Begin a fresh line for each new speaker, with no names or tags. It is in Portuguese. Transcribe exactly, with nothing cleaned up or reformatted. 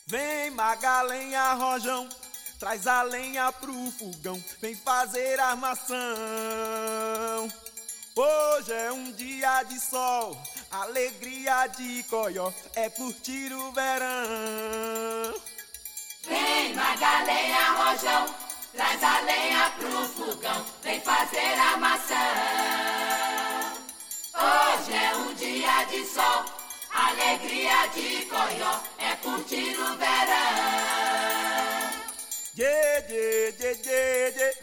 Vem Magalenha Rojão, traz a lenha pro fogão, vem fazer armação. Hoje é um dia de sol, alegria de coió, é curtir o verão.
Vem Magalenha Rojão, traz a lenha pro fogão, vem fazer armação. Hoje é um dia de sol, alegria de coió, é curtir o verão.
Dê, dê, dê, dê, dê.